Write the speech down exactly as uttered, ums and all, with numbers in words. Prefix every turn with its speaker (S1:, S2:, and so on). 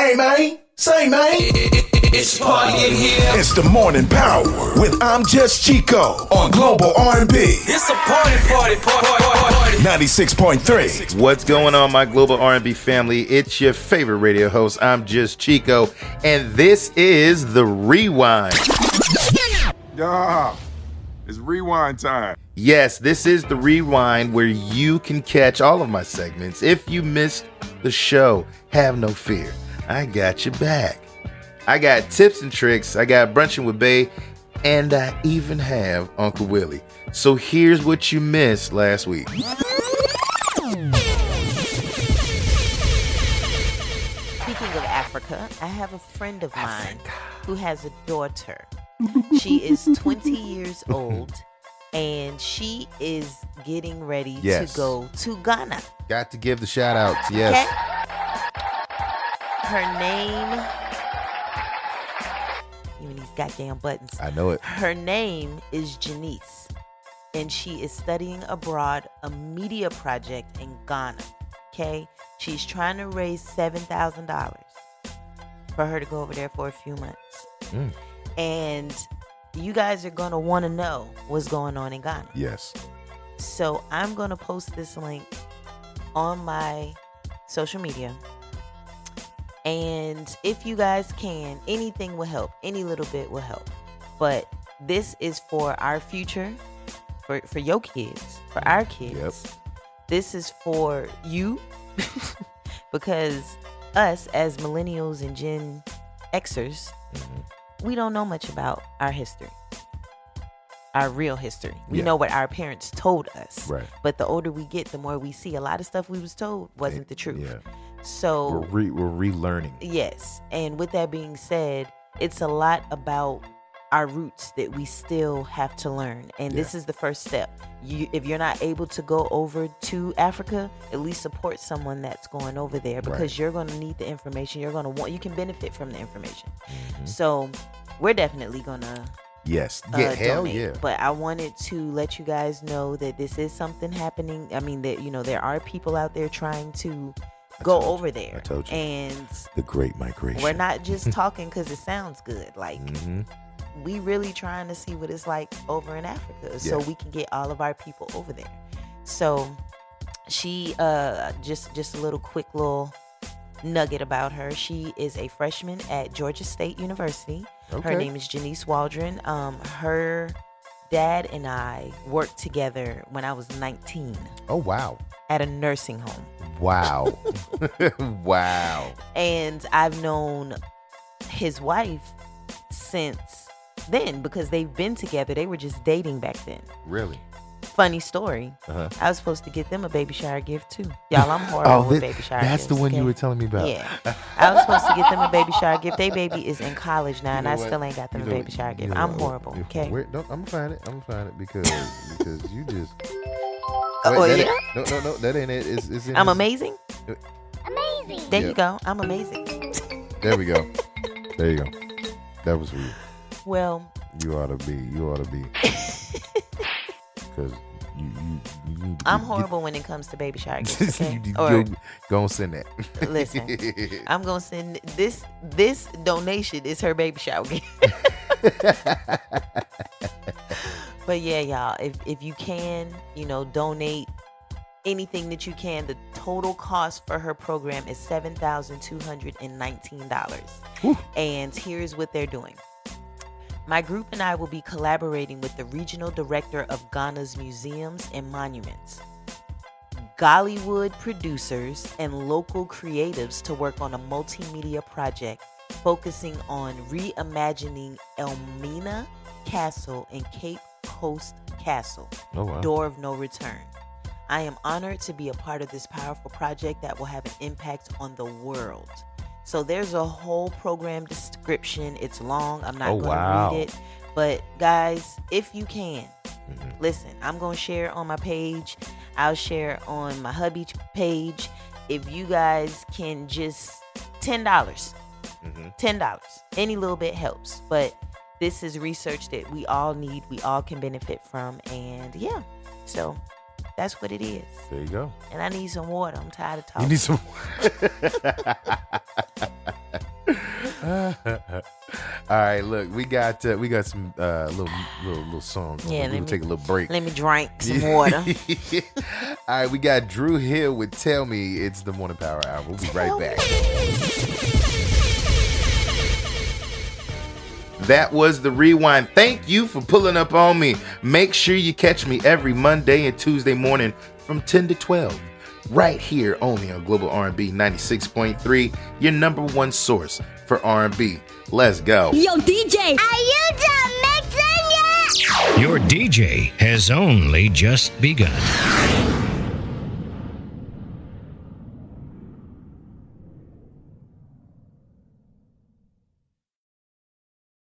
S1: Say, man. Say, man.
S2: It's party in here.
S1: It's the Morning Power with I'm Just Chico on Global R and B.
S2: It's a party, party, party, party, party.
S1: ninety-six point three.
S3: What's going on, my Global R and B family? It's your favorite radio host, I'm Just Chico, and this is The Rewind.
S4: Yeah, it's rewind time.
S3: Yes, this is The Rewind, where you can catch all of my segments. If you missed the show, have no fear. I got your back. I got tips and tricks. I got Brunching with Bae, and I even have Uncle Willie. So here's what you missed last week.
S5: Speaking of Africa, I have a friend of mine who has a daughter. She is twenty years old, and she is getting ready
S3: Yes.
S5: to go to Ghana.
S3: Got to give the shout outs. Yes.
S5: Okay? Her name, even these goddamn buttons.
S3: I know it.
S5: Her name is Janice, and she is studying abroad a media project in Ghana. Okay, she's trying to raise seven thousand dollars for her to go over there for a few months.
S3: Mm.
S5: And you guys are gonna want to know what's going on in Ghana.
S3: Yes.
S5: So I'm gonna post this link on my social media. And if you guys can, anything will help. Any little bit will help. But this is for our future, for, for your kids, for our kids.
S3: Yep.
S5: This is for you, because us as millennials and Gen Xers,
S3: Mm-hmm.
S5: we don't know much about our history, our real history. We
S3: Yeah.
S5: know what our parents told us.
S3: Right.
S5: But the older we get, the more we see a lot of stuff we was told wasn't the truth.
S3: Yeah.
S5: So
S3: We're, re- we're relearning.
S5: yes. And with that being said, it's a lot about our roots that we still have to learn. And this is the first step. You, if you're not able to go over to Africa, at least support someone that's going over there, because
S3: Right.
S5: you're going to need the information. You're going to want, you can benefit from the information.
S3: Mm-hmm.
S5: So we're definitely going to
S3: Yes.
S5: uh,
S3: Yeah, hell
S5: donate.
S3: yeah.
S5: But I wanted to let you guys know that this is something happening. I mean, that, you know, there are people out there trying to go
S3: told
S5: over
S3: you.
S5: there.
S3: I told you.
S5: And
S3: The Great Migration.
S5: we're not just talking because it sounds good. Like,
S3: Mm-hmm.
S5: we really trying to see what it's like over in Africa, so
S3: Yeah.
S5: we can get all of our people over there. So she, uh, just just a little quick little nugget about her. She is a freshman at Georgia State University.
S3: Okay.
S5: Her name is Janice Waldron. Um, her dad and I worked together when I was nineteen
S3: Oh, wow.
S5: at a nursing home.
S3: Wow. Wow.
S5: And I've known his wife since then, because they've been together. They were just dating back then.
S3: Really?
S5: Funny story.
S3: Uh-huh.
S5: I was supposed to get them a baby shower gift too. Y'all, I'm horrible with
S3: thi-
S5: baby shower
S3: that's the
S5: gifts,
S3: one you
S5: okay?
S3: were telling me about.
S5: Yeah. I was supposed to get them a baby shower gift. They baby is in college now,
S3: You
S5: and
S3: know
S5: I
S3: what?
S5: still ain't got them
S3: You
S5: a
S3: know-
S5: baby shower
S3: you
S5: gift.
S3: know
S5: I'm
S3: what?
S5: horrible,
S3: You-
S5: okay?
S3: Wait, no, I'm gonna find it. I'm gonna find it because because you just.
S5: Oh,
S3: Wait, that
S5: yeah?
S3: ain't- No, no, no. That ain't it. It's, it's in
S5: I'm
S3: this-
S5: amazing? There
S3: Yeah.
S5: you go. I'm amazing.
S3: There we go. There you go. That was for you.
S5: Well,
S3: You ought to be. You ought to be. Because you, you, you need to
S5: I'm
S3: be-
S5: horrible when it comes to baby shower gifts, okay?
S3: you,
S5: Or
S3: go, go and send that.
S5: listen, I'm gonna send this. This donation is her baby shower gift. But yeah, y'all, if if you can, you know, donate anything that you can. The total cost for her program is seven thousand two hundred and nineteen dollars. And here's what they're doing. My group and I will be collaborating with the regional director of Ghana's museums and monuments, Gollywood producers, and local creatives to work on a multimedia project focusing on reimagining Elmina Castle and Cape Coast Castle,
S3: Oh, wow.
S5: Door of No Return. I am honored to be a part of this powerful project that will have an impact on the world. So there's a whole program description. It's long. I'm not
S3: Oh,
S5: going to
S3: wow.
S5: read it. But guys, if you can,
S3: Mhm.
S5: listen, I'm going to share on my page. I'll share on my hubby page. If you guys can just ten dollars,
S3: Mhm.
S5: ten dollars, any little bit helps. But this is research that we all need, we all can benefit from. And yeah, so that's what it is.
S3: There you go.
S5: And I need some water. I'm tired of talking.
S3: You need some. All right, look, we got uh, we got some uh, little little little songs.
S5: Yeah,
S3: We're gonna take a little break.
S5: Let me drink some water.
S3: All right, we got Drew Hill with "Tell Me." It's the Morning Power Hour. We'll be right back. That was the rewind. Thank you for pulling up on me. Make sure you catch me every Monday and Tuesday morning from ten to twelve. Right here only on Global R and B ninety-six point three, your number one source for R and B. Let's go.
S6: Yo, D J,
S7: Are you done mixing yet?
S8: Your D J has only just begun.